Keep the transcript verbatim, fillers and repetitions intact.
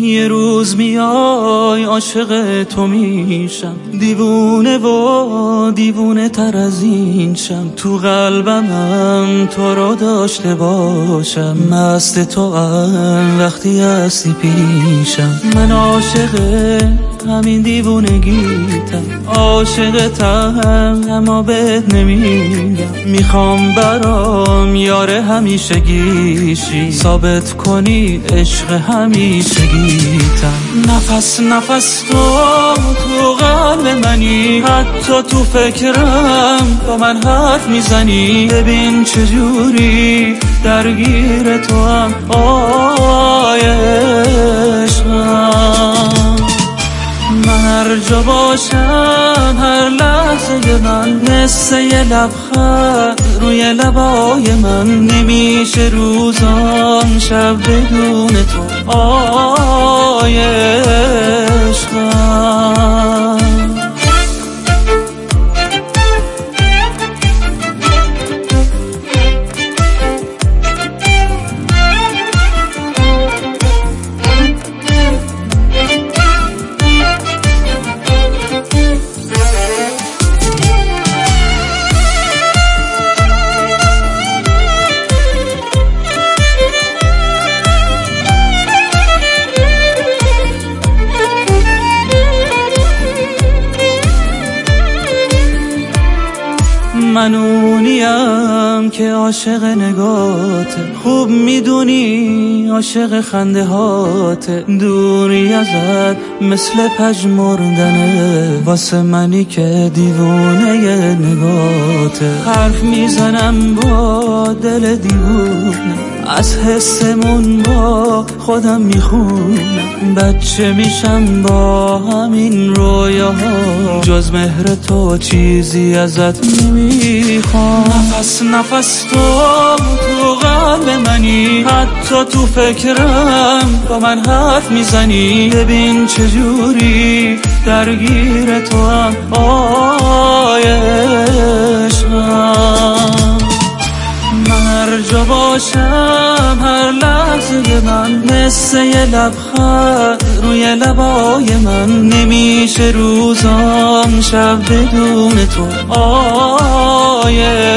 یه روز میای عاشق تو میشم، دیوونه و دیوونه تر از این شم. تو قلبمم تو رو داشته باشم، مست تو هم وقتی هستی پیشم. من عاشق همین دیوونگیتم، عاشقتم اما بهت نمیگم. میخوام برام یار همیشگیشی، ثابت کنی عشق همیشگیتم. نفس نفس تو تو قلب منی، حتی تو فکرم با من حرف میزنی. ببین چجوری درگیر تو هم آی عشقم. من هر جا باشم هر لحظه من مثل یه لبخند روی لبای من. نمیشه روزان شب بدون تو آی عشقم. من اونیم که عاشق نگاته، خوب میدونی عاشق خنده هاته. دوری ازت مثل پژمردنه واسه منی که دیوونه نگاته. حرف میزنم با دل دیوونه، از حسمون با خودم میخونم. بچه میشم با همین رویاها، جز مهر تو چیزی ازت نمیخوام. نفس نفس تو تو قلب منی، حتی تو فکرم با من حرف میزنی. ببین چجوری درگیر تو هم آی عشقم. من هر جا باشم هر لحظه من مثل یه لبخند روی لبای من. نمیشه روزان شب بدون تو آی